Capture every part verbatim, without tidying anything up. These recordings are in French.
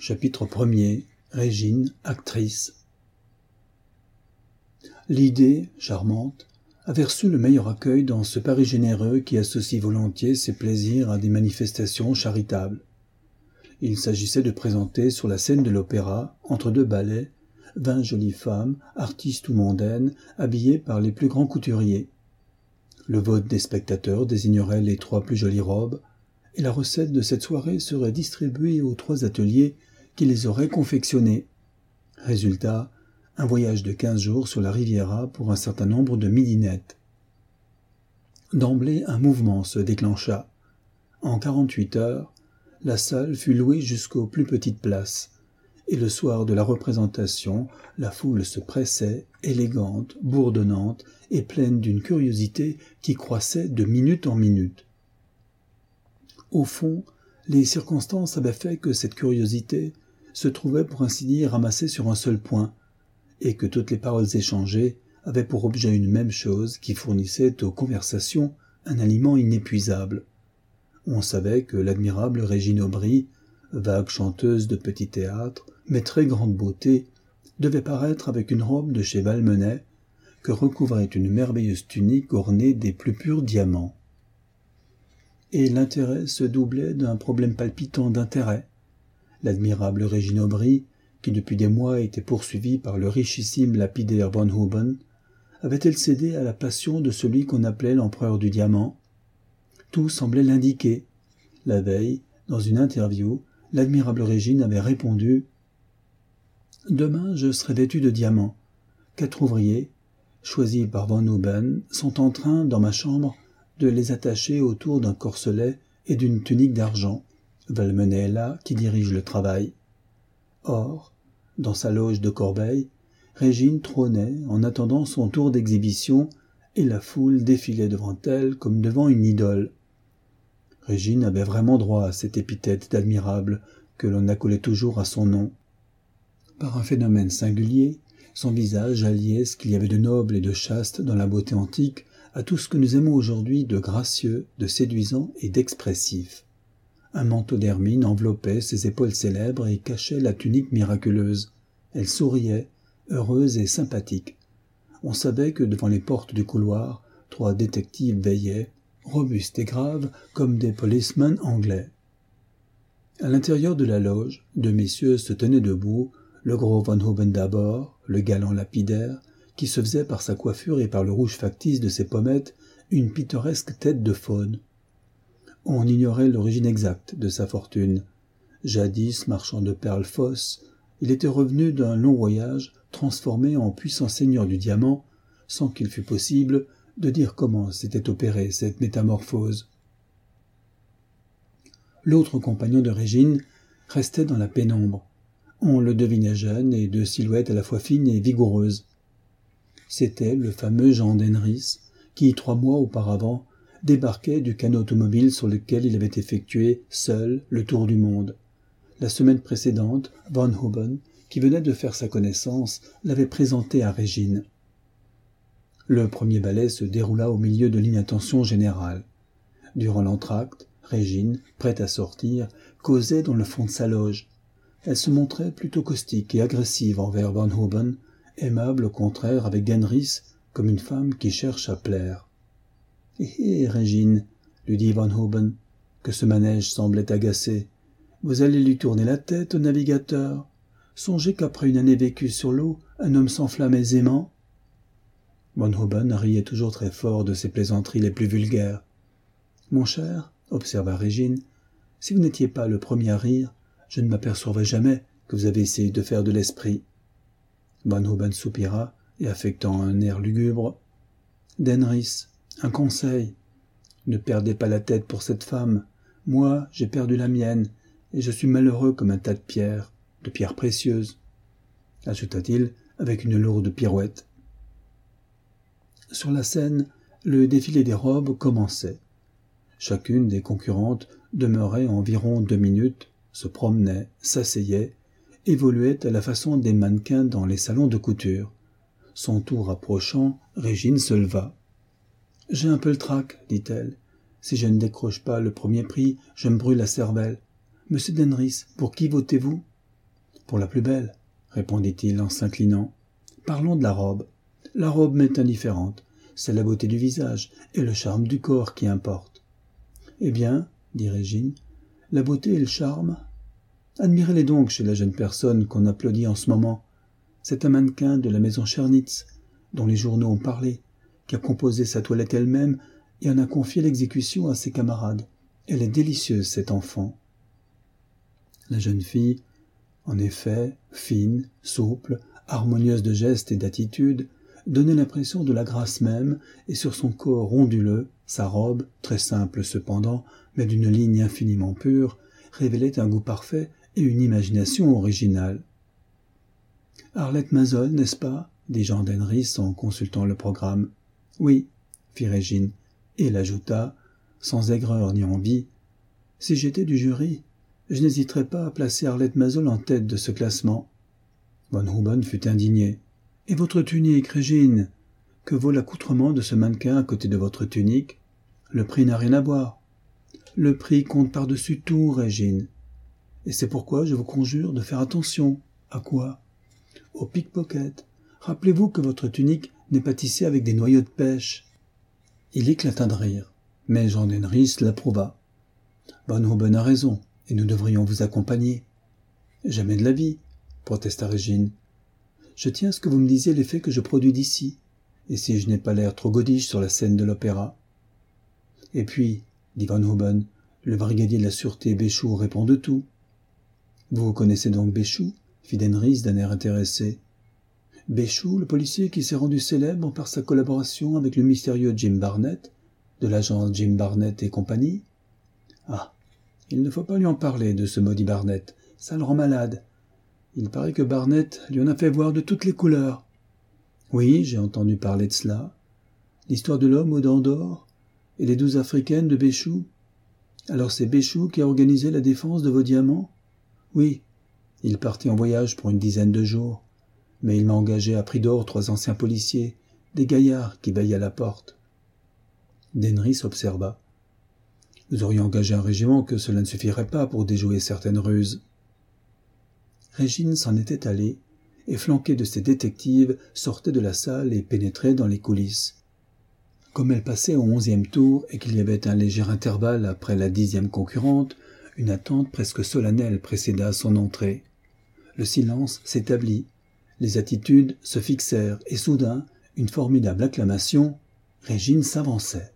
Chapitre premier. Régine, actrice. L'idée, charmante, avait reçu le meilleur accueil dans ce Paris généreux qui associe volontiers ses plaisirs à des manifestations charitables. Il s'agissait de présenter sur la scène de l'opéra, entre deux ballets, vingt jolies femmes, artistes ou mondaines, habillées par les plus grands couturiers. Le vote des spectateurs désignerait les trois plus jolies robes, et la recette de cette soirée serait distribuée aux trois ateliers qui les auraient confectionnées. Résultat, un voyage de quinze jours sur la Riviera pour un certain nombre de midinettes. D'emblée, un mouvement se déclencha. En quarante-huit heures, la salle fut louée jusqu'aux plus petites places, et le soir de la représentation, la foule se pressait, élégante, bourdonnante et pleine d'une curiosité qui croissait de minute en minute. Au fond, les circonstances avaient fait que cette curiosité se trouvait pour ainsi dire ramassée sur un seul point, et que toutes les paroles échangées avaient pour objet une même chose qui fournissait aux conversations un aliment inépuisable. On savait que l'admirable Régine Aubry, vague chanteuse de petit théâtre, mais très grande beauté, devait paraître avec une robe de chez Valmenet, que recouvrait une merveilleuse tunique ornée des plus purs diamants. Et l'intérêt se doublait d'un problème palpitant d'intérêt. L'admirable Régine Aubry, qui depuis des mois était poursuivie par le richissime lapidaire Von Huben, avait-elle cédé à la passion de celui qu'on appelait l'empereur du diamant? Tout semblait l'indiquer. La veille, dans une interview, l'admirable Régine avait répondu « Demain, je serai vêtue de diamants. Quatre ouvriers, choisis par Von Huben, sont en train, dans ma chambre, de les attacher autour d'un corselet et d'une tunique d'argent. Valmenet est là, qui dirige le travail. » Or, dans sa loge de Corbeil, Régine trônait en attendant son tour d'exhibition et la foule défilait devant elle comme devant une idole. Régine avait vraiment droit à cette épithète d'admirable que l'on accolait toujours à son nom. Par un phénomène singulier, son visage alliait ce qu'il y avait de noble et de chaste dans la beauté antique à tout ce que nous aimons aujourd'hui de gracieux, de séduisant et d'expressif. Un manteau d'hermine enveloppait ses épaules célèbres et cachait la tunique miraculeuse. Elle souriait, heureuse et sympathique. On savait que devant les portes du couloir, trois détectives veillaient, robustes et graves comme des policemen anglais. À l'intérieur de la loge, deux messieurs se tenaient debout, le gros Von Huben d'abord, le galant lapidaire, qui se faisait par sa coiffure et par le rouge factice de ses pommettes une pittoresque tête de faune. On ignorait l'origine exacte de sa fortune. Jadis marchand de perles fausses, il était revenu d'un long voyage transformé en puissant seigneur du diamant, sans qu'il fût possible de dire comment s'était opérée cette métamorphose. L'autre compagnon de Régine restait dans la pénombre. On le devinait jeune et de silhouette à la fois fine et vigoureuse. C'était le fameux Jean d'Henris, qui, trois mois auparavant, débarquait du canot automobile sur lequel il avait effectué, seul, le tour du monde. La semaine précédente, Von Huben, qui venait de faire sa connaissance, l'avait présenté à Régine. Le premier ballet se déroula au milieu de l'inattention générale. Durant l'entr'acte, Régine, prête à sortir, causait dans le fond de sa loge. Elle se montrait plutôt caustique et agressive envers Von Huben, aimable au contraire avec d'Henris, comme une femme qui cherche à plaire. « Hé hé, Régine, lui dit Von Huben, que ce manège semblait agacer. Vous allez lui tourner la tête au navigateur. Songez qu'après une année vécue sur l'eau, un homme s'enflamme aisément. » Von Huben riait toujours très fort de ses plaisanteries les plus vulgaires. « Mon cher, observa Régine, si vous n'étiez pas le premier à rire, je ne m'apercevrais jamais que vous avez essayé de faire de l'esprit. » Von Huben soupira et affectant un air lugubre. « D'Henris, un conseil. Ne perdez pas la tête pour cette femme. Moi, j'ai perdu la mienne, et je suis malheureux comme un tas de pierres, de pierres précieuses, » ajouta-t-il avec une lourde pirouette. Sur la scène, le défilé des robes commençait. Chacune des concurrentes demeurait environ deux minutes, se promenait, s'asseyait, évoluait à la façon des mannequins dans les salons de couture. Son tour approchant, Régine se leva. « J'ai un peu le trac, dit-elle. Si je ne décroche pas le premier prix, je me brûle la cervelle. Monsieur d'Henris, pour qui votez-vous ? » Pour la plus belle, répondit-il en s'inclinant. Parlons de la robe. La robe m'est indifférente. C'est la beauté du visage et le charme du corps qui importe. Eh bien, dit Régine, la beauté et le charme. Admirez-les donc chez la jeune personne qu'on applaudit en ce moment. C'est un mannequin de la maison Schernitz, dont les journaux ont parlé, qui a composé sa toilette elle-même et en a confié l'exécution à ses camarades. Elle est délicieuse, cette enfant. La jeune fille, en effet, fine, souple, harmonieuse de gestes et d'attitude, donnait l'impression de la grâce même, et sur son corps onduleux, sa robe, très simple cependant, mais d'une ligne infiniment pure, révélait un goût parfait et une imagination originale. « Arlette Mazzol, n'est-ce pas ?» dit Jean d'Henris en consultant le programme. « Oui, » fit Régine, et elle ajouta, sans aigreur ni envie, « Si j'étais du jury, je n'hésiterais pas à placer Arlette Mazzol en tête de ce classement. » Von Huben fut indigné. « Et votre tunique, Régine? Que vaut l'accoutrement de ce mannequin à côté de votre tunique? Le prix n'a rien à voir. Le prix compte par-dessus tout, Régine. Et c'est pourquoi je vous conjure de faire attention. À quoi? Au pickpocket. Rappelez-vous que votre tunique n'est pas tissée avec des noyaux de pêche. » Il éclata de rire, mais Jean d'Henris l'approuva. « Von Huben a raison, et nous devrions vous accompagner. »« Jamais de la vie, » protesta Régine. « Je tiens à ce que vous me disiez l'effet que je produis d'ici, et si je n'ai pas l'air trop godiche sur la scène de l'opéra. »« Et puis, » dit Von Huben, « le brigadier de la sûreté Béchou répond de tout. »« Vous connaissez donc Béchou ?» fit d'Henris d'un air intéressé. « Béchou, le policier qui s'est rendu célèbre par sa collaboration avec le mystérieux Jim Barnett, de l'agence Jim Barnett et compagnie. Ah, il ne faut pas lui en parler de ce maudit Barnett, ça le rend malade. Il paraît que Barnett lui en a fait voir de toutes les couleurs. Oui, j'ai entendu parler de cela. L'histoire de l'homme aux dents d'or et les douze africaines de Béchou. Alors c'est Béchou qui a organisé la défense de vos diamants? Oui, il partit en voyage pour une dizaine de jours, mais il m'a engagé à prix d'or trois anciens policiers, des gaillards qui veillent à la porte. » D'Henris observa. « Vous auriez engagé un régiment que cela ne suffirait pas pour déjouer certaines ruses. » Régine s'en était allée, et flanquée de ses détectives, sortait de la salle et pénétrait dans les coulisses. Comme elle passait au onzième tour et qu'il y avait un léger intervalle après la dixième concurrente, une attente presque solennelle précéda son entrée. Le silence s'établit, les attitudes se fixèrent, et soudain, une formidable acclamation, Régine s'avançait.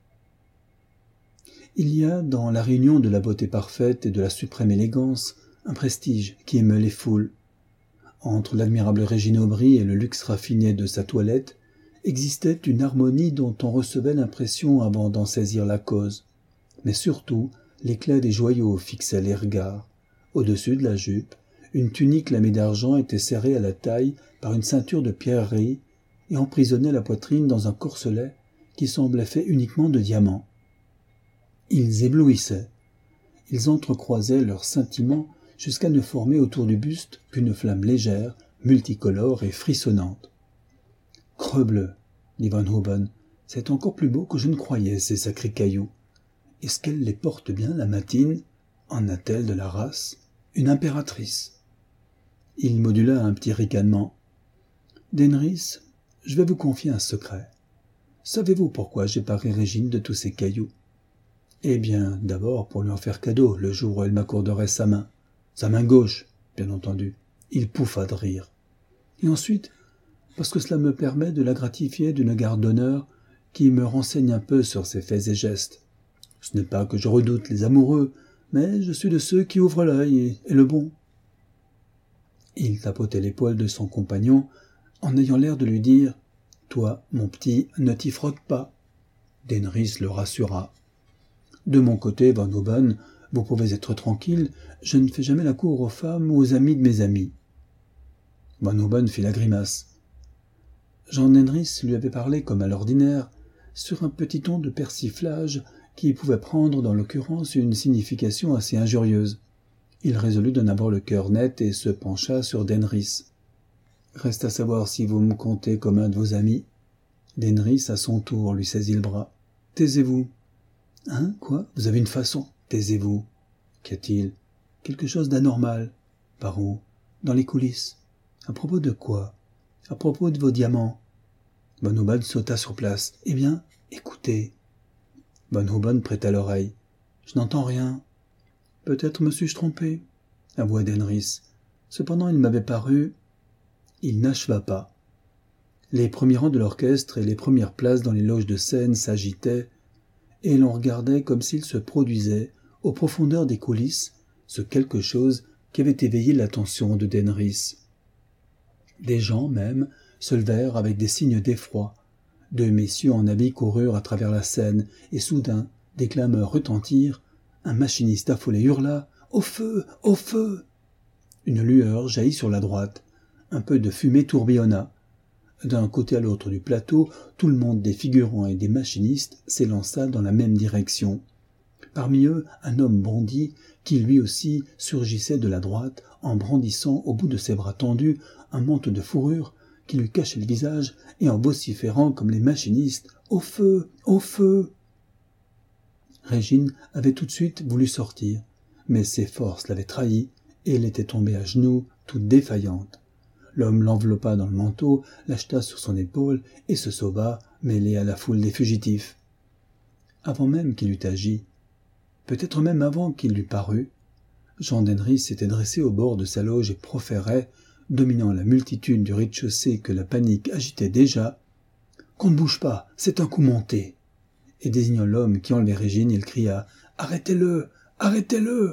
Il y a dans la réunion de la beauté parfaite et de la suprême élégance un prestige qui émeut les foules. Entre l'admirable Régine Aubry et le luxe raffiné de sa toilette existait une harmonie dont on recevait l'impression avant d'en saisir la cause. Mais surtout, l'éclat des joyaux fixait les regards. Au-dessus de la jupe, une tunique lamée d'argent était serrée à la taille par une ceinture de pierreries et emprisonnait la poitrine dans un corselet qui semblait fait uniquement de diamants. Ils éblouissaient. Ils entrecroisaient leurs scintillements jusqu'à ne former autour du buste qu'une flamme légère, multicolore et frissonnante. « Crebleu, dit Von Huben, c'est encore plus beau que je ne croyais, ces sacrés cailloux. Est-ce qu'elle les porte bien, la Matine? En a-t-elle de la race? Une impératrice ?» Il modula un petit ricanement. « D'Henris, je vais vous confier un secret. Savez-vous pourquoi j'ai paré Régine de tous ces cailloux? Eh bien, d'abord pour lui en faire cadeau le jour où elle m'accorderait sa main. Sa main gauche, bien entendu. » Il pouffa de rire. « Et ensuite, parce que cela me permet de la gratifier d'une garde d'honneur qui me renseigne un peu sur ses faits et gestes. Ce n'est pas que je redoute les amoureux, mais je suis de ceux qui ouvrent l'œil et, et le bon. » Il tapotait l'épaule de son compagnon en ayant l'air de lui dire « Toi, mon petit, ne t'y frotte pas. » D'Henris le rassura. « De mon côté, Von Huben, vous pouvez être tranquille, je ne fais jamais la cour aux femmes ou aux amis de mes amis. » Von Huben fit la grimace. Jean d'Henris lui avait parlé comme à l'ordinaire, sur un petit ton de persiflage qui pouvait prendre dans l'occurrence une signification assez injurieuse. Il résolut d'en avoir le cœur net et se pencha sur d'Henris. « Reste à savoir si vous me comptez comme un de vos amis. » D'Henris, à son tour, lui saisit le bras. « Taisez-vous. »« Hein, quoi? Vous avez une façon. Taisez-vous. » Qu'y a-t-il? Quelque chose d'anormal. Par où? dans les coulisses. À propos de quoi? À propos de vos diamants. Von Huben sauta sur place. Eh bien, écoutez. Von Huben prêta l'oreille. Je n'entends rien. Peut-être me suis-je trompé, avoua Denris. Cependant, il m'avait paru... Il n'acheva pas. Les premiers rangs de l'orchestre et les premières places dans les loges de scène s'agitaient, et l'on regardait comme s'il se produisait, aux profondeurs des coulisses, ce quelque chose qui avait éveillé l'attention de Denris. Des gens, même, se levèrent avec des signes d'effroi. Deux messieurs en habits coururent à travers la scène, et soudain, des clameurs retentirent. Un machiniste affolé hurla « Au feu! Au feu !» Une lueur jaillit sur la droite. Un peu de fumée tourbillonna. D'un côté à l'autre du plateau, tout le monde des figurants et des machinistes s'élança dans la même direction. Parmi eux, un homme bondit, qui lui aussi surgissait de la droite, en brandissant au bout de ses bras tendus un manteau de fourrure qui lui cachait le visage, et en vociférant comme les machinistes « Au feu! Au feu !» Régine avait tout de suite voulu sortir, mais ses forces l'avaient trahie, et elle était tombée à genoux, toute défaillante. L'homme l'enveloppa dans le manteau, l'acheta sur son épaule et se sauva, mêlé à la foule des fugitifs. Avant même qu'il eût agi, peut-être même avant qu'il lui parût, Jean Denris s'était dressé au bord de sa loge et proférait, dominant la multitude du rez-de-chaussée que la panique agitait déjà, « Qu'on ne bouge pas, c'est un coup monté !» Et désignant l'homme qui enlevait Régine, il cria « Arrêtez-le! Arrêtez-le !»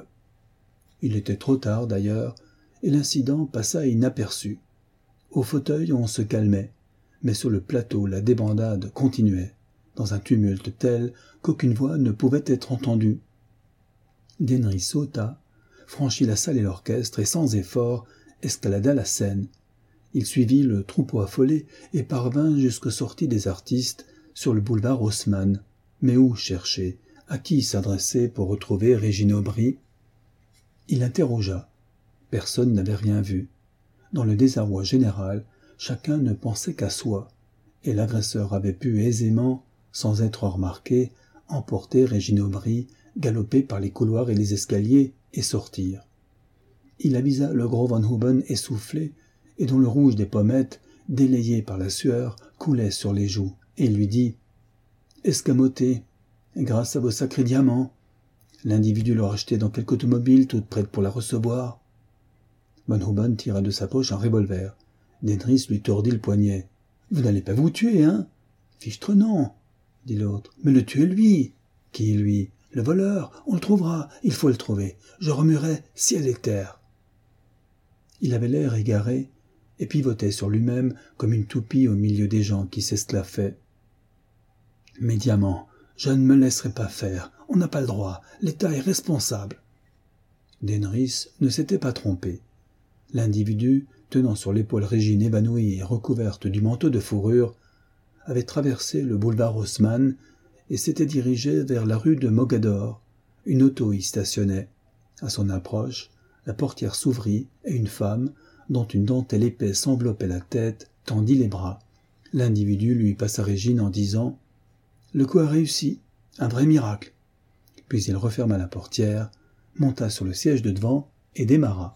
Il était trop tard d'ailleurs, et l'incident passa inaperçu. Au fauteuil, on se calmait, mais sur le plateau, la débandade continuait, dans un tumulte tel qu'aucune voix ne pouvait être entendue. Denris sauta, franchit la salle et l'orchestre, et sans effort, escalada la scène. Il suivit le troupeau affolé et parvint jusqu'aux sorties des artistes sur le boulevard Haussmann. Mais où chercher? À qui s'adresser pour retrouver Régine Aubry? Il interrogea. Personne n'avait rien vu. Dans le désarroi général, chacun ne pensait qu'à soi, et l'agresseur avait pu aisément, sans être remarqué, emporter Régine Aubry, galoper par les couloirs et les escaliers, et sortir. Il avisa le gros Von Huben essoufflé, et dont le rouge des pommettes, délayé par la sueur, coulait sur les joues, et lui dit « Escamoté, grâce à vos sacrés diamants, l'individu l'a acheté dans quelque automobile toute prête pour la recevoir. » Von Huben tira de sa poche un revolver. Denris lui tordit le poignet. « Vous n'allez pas vous tuer, hein ?»« Fichtre non, » dit l'autre. « Mais le tuer lui. »« Qui lui ? Le voleur. On le trouvera. Il faut le trouver. Je remuerai ciel et terre. » Il avait l'air égaré et pivotait sur lui-même comme une toupie au milieu des gens qui s'esclaffaient. « Mes diamants, je ne me laisserai pas faire. On n'a pas le droit. L'État est responsable. » Denris ne s'était pas trompé. L'individu, tenant sur l'épaule Régine évanouie et recouverte du manteau de fourrure, avait traversé le boulevard Haussmann et s'était dirigé vers la rue de Mogador. Une auto y stationnait. À son approche, la portière s'ouvrit et une femme, dont une dentelle épaisse enveloppait la tête, tendit les bras. L'individu lui passa Régine en disant « Le coup a réussi, un vrai miracle. » Puis il referma la portière, monta sur le siège de devant et démarra.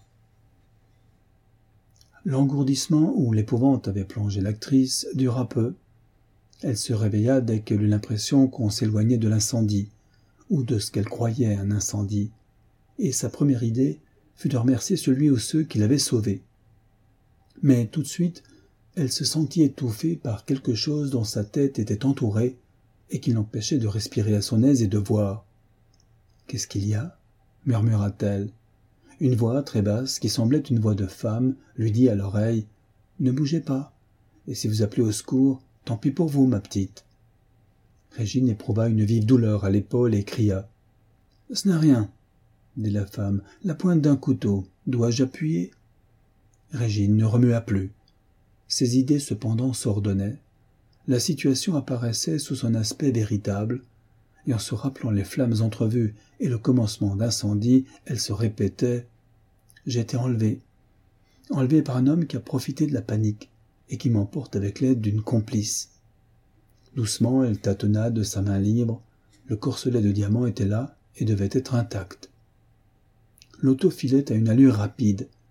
L'engourdissement où l'épouvante avait plongé l'actrice dura peu. Elle se réveilla dès qu'elle eut l'impression qu'on s'éloignait de l'incendie, ou de ce qu'elle croyait un incendie, et sa première idée fut de remercier celui ou ceux qui l'avaient sauvée. Mais tout de suite, elle se sentit étouffée par quelque chose dont sa tête était entourée et qui l'empêchait de respirer à son aise et de voir. « Qu'est-ce qu'il y a ?» murmura-t-elle. Une voix très basse, qui semblait une voix de femme, lui dit à l'oreille « Ne bougez pas, et si vous appelez au secours, tant pis pour vous, ma petite. » Régine éprouva une vive douleur à l'épaule et cria « Ce n'est rien, » dit la femme, « la pointe d'un couteau. Dois-je appuyer ?» Régine ne remua plus. Ses idées cependant s'ordonnaient. La situation apparaissait sous son aspect véritable, et en se rappelant les flammes entrevues et le commencement d'incendie, elle se répétait « J'ai été enlevée, enlevée par un homme qui a profité de la panique et qui m'emporte avec l'aide d'une complice. » Doucement, elle tâtonna de sa main libre, le corselet de diamant était là et devait être intact. L'auto filait à une allure rapide.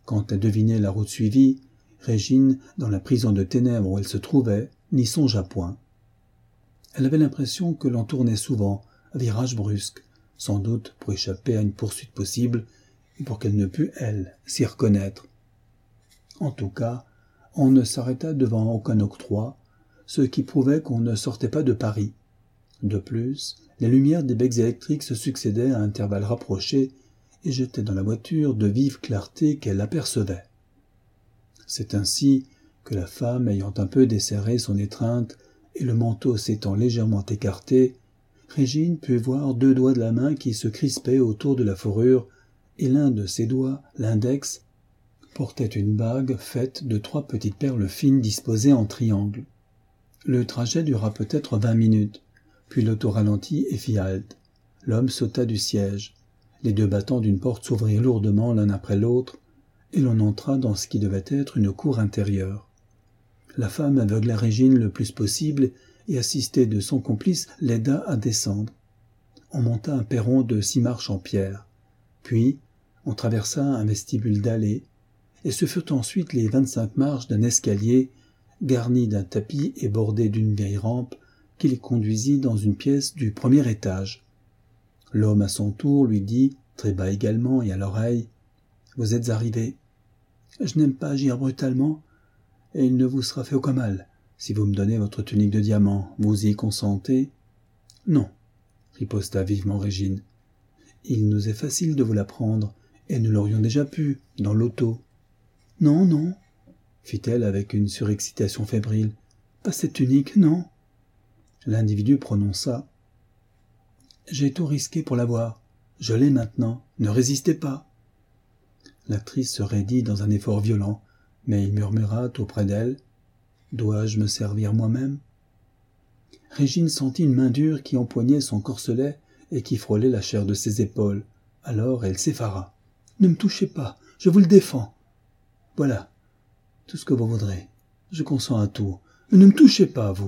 Quand elle devinait la route suivie, Régine, dans la prison de ténèbres où elle se trouvait, n'y songea point. Elle avait l'impression que l'on tournait souvent, à virage brusque, sans doute pour échapper à une poursuite possible et pour qu'elle ne pût, elle, s'y reconnaître. En tout cas, on ne s'arrêta devant aucun octroi, ce qui prouvait qu'on ne sortait pas de Paris. De plus, les lumières des becs électriques se succédaient à intervalles rapprochés et jetaient dans la voiture de vives clartés qu'elle apercevait. C'est ainsi que la femme, ayant un peu desserré son étreinte et le manteau s'étant légèrement écarté, Régine put voir deux doigts de la main qui se crispaient autour de la fourrure, et l'un de ces doigts, l'index, portait une bague faite de trois petites perles fines disposées en triangle. Le trajet dura peut-être vingt minutes, puis l'auto ralentit et fit halte. L'homme sauta du siège. Les deux battants d'une porte s'ouvrirent lourdement l'un après l'autre, et l'on entra dans ce qui devait être une cour intérieure. La femme aveugla Régine le plus possible et, assistée de son complice, l'aida à descendre. On monta un perron de six marches en pierre. Puis, on traversa un vestibule dallé, et ce furent ensuite les vingt-cinq marches d'un escalier garni d'un tapis et bordé d'une vieille rampe qui les conduisit dans une pièce du premier étage. L'homme à son tour lui dit, très bas également et à l'oreille, « Vous êtes arrivé. Je n'aime pas agir brutalement, et il ne vous sera fait aucun mal. Si vous me donnez votre tunique de diamant, vous y consentez ?»« Non, » riposta vivement Régine. « Il nous est facile de vous la prendre, et nous l'aurions déjà pu, dans l'auto. »« Non, non, » fit-elle avec une surexcitation fébrile. « Pas cette tunique, non. » L'individu prononça. « J'ai tout risqué pour l'avoir. Je l'ai maintenant. Ne résistez pas. » L'actrice se raidit dans un effort violent, mais il murmura auprès d'elle. « Dois-je me servir moi-même » Régine sentit une main dure qui empoignait son corselet et qui frôlait la chair de ses épaules. Alors elle s'effara. « Ne me touchez pas, je vous le défends. »« Voilà, tout ce que vous voudrez. Je consens à tout. Mais ne me touchez pas, vous. »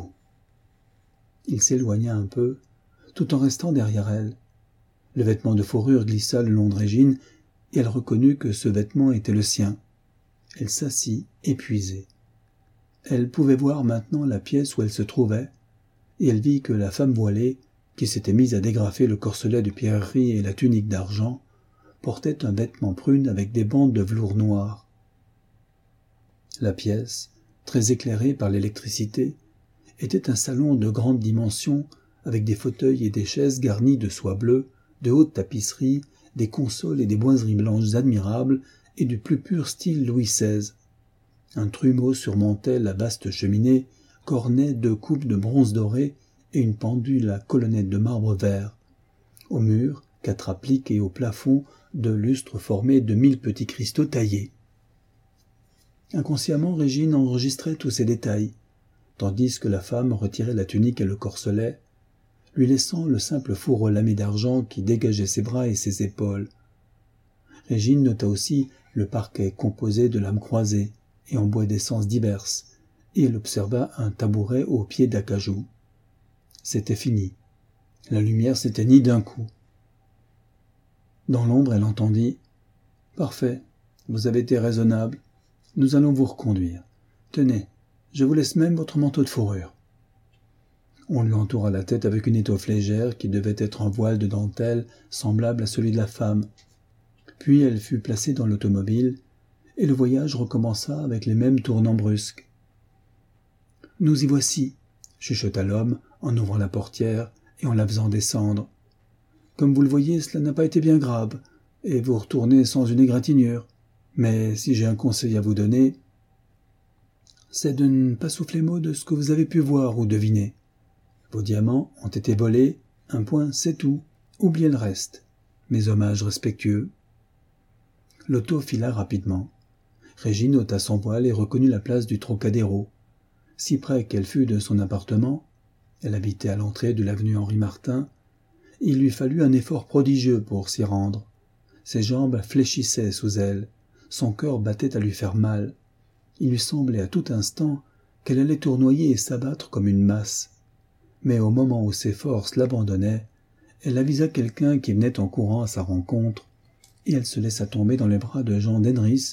Il s'éloigna un peu, tout en restant derrière elle. Le vêtement de fourrure glissa le long de Régine, et elle reconnut que ce vêtement était le sien. Elle s'assit, épuisée. Elle pouvait voir maintenant la pièce où elle se trouvait, et elle vit que la femme voilée, qui s'était mise à dégrafer le corselet de pierreries et la tunique d'argent, portait un vêtement prune avec des bandes de velours noir. La pièce, très éclairée par l'électricité, était un salon de grande dimension, avec des fauteuils et des chaises garnis de soie bleue, de hautes tapisseries, des consoles et des boiseries blanches admirables et du plus pur style Louis seize. Un trumeau surmontait la vaste cheminée, qu'ornaient deux coupes de bronze doré et une pendule à colonnettes de marbre vert. Au mur, quatre appliques et au plafond, deux lustres formés de mille petits cristaux taillés. Inconsciemment, Régine enregistrait tous ces détails, tandis que la femme retirait la tunique et le corselet, lui laissant le simple fourreau lamé d'argent qui dégageait ses bras et ses épaules. Régine nota aussi le parquet composé de lames croisées et en bois d'essence diverses, et elle observa un tabouret au pied d'acajou. C'était fini. La lumière s'éteignit d'un coup. Dans l'ombre, elle entendit « Parfait, vous avez été raisonnable. Nous allons vous reconduire. Tenez, je vous laisse même votre manteau de fourrure. » On lui entoura la tête avec une étoffe légère qui devait être un voile de dentelle semblable à celui de la femme. Puis elle fut placée dans l'automobile, et le voyage recommença avec les mêmes tournants brusques. « Nous y voici, » chuchota l'homme en ouvrant la portière et en la faisant descendre. « Comme vous le voyez, cela n'a pas été bien grave, et vous retournez sans une égratignure. Mais si j'ai un conseil à vous donner, c'est de ne pas souffler mot de ce que vous avez pu voir ou deviner. Vos diamants ont été volés, un point, c'est tout. Oubliez le reste. Mes hommages respectueux. » L'auto fila rapidement. Régine ôta son voile et reconnut la place du Trocadéro. Si près qu'elle fût de son appartement, elle habitait à l'entrée de l'avenue Henri-Martin, il lui fallut un effort prodigieux pour s'y rendre. Ses jambes fléchissaient sous elle, son cœur battait à lui faire mal. Il lui semblait à tout instant qu'elle allait tournoyer et s'abattre comme une masse. Mais au moment où ses forces l'abandonnaient, elle avisa quelqu'un qui venait en courant à sa rencontre, et elle se laissa tomber dans les bras de Jean d'Henris,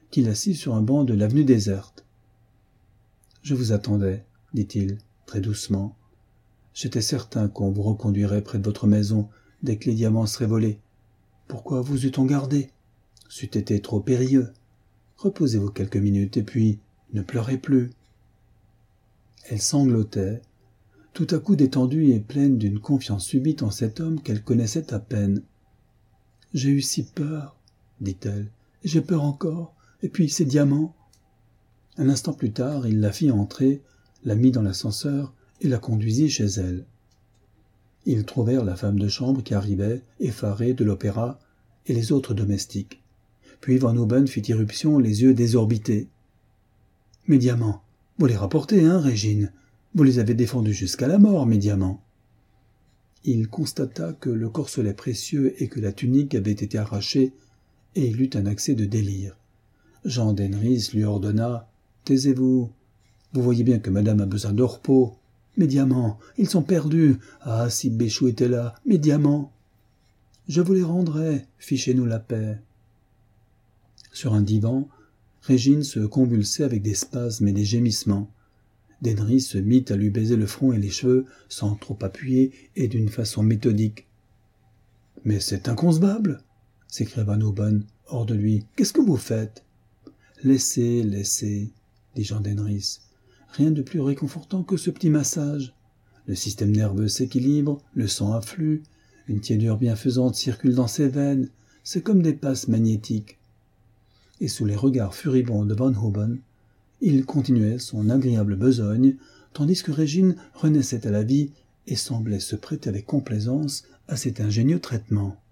qu'il assit sur un banc de l'avenue déserte. « Je vous attendais, dit-il, très doucement. J'étais certain qu'on vous reconduirait près de votre maison dès que les diamants seraient volés. Pourquoi vous eût-on gardé? C'eût été trop périlleux. Reposez-vous quelques minutes et puis ne pleurez plus. » Elle sanglotait, tout à coup détendue et pleine d'une confiance subite en cet homme qu'elle connaissait à peine. « J'ai eu si peur, dit-elle, et j'ai peur encore, et puis ces diamants. » Un instant plus tard, il la fit entrer, la mit dans l'ascenseur et la conduisit chez elle. Ils trouvèrent la femme de chambre qui arrivait, effarée, de l'opéra, et les autres domestiques. Puis Van Houben fit irruption, les yeux désorbités. « Mes diamants, vous les rapportez, hein, Régine? Vous les avez défendus jusqu'à la mort, mes diamants. » Il constata que le corselet précieux et que la tunique avaient été arrachés, et il eut un accès de délire. Jean d'Henris lui ordonna « Taisez-vous. Vous voyez bien que madame a besoin de repos. Mes diamants, ils sont perdus. Ah, si Béchou était là, mes diamants. »« Je vous les rendrai, fichez-nous la paix. » Sur un divan, Régine se convulsait avec des spasmes et des gémissements. D'Henris se mit à lui baiser le front et les cheveux, sans trop appuyer et d'une façon méthodique. « Mais c'est inconcevable !» s'écria Van Houben, hors de lui. « Qu'est-ce que vous faites ?»« Laissez, laissez, » dit Jean d'Henris. « Rien de plus réconfortant que ce petit massage. Le système nerveux s'équilibre, le sang afflue, une tiédeur bienfaisante circule dans ses veines, c'est comme des passes magnétiques. » Et sous les regards furibonds de Van Houben, il continuait son agréable besogne, tandis que Régine renaissait à la vie et semblait se prêter avec complaisance à cet ingénieux traitement.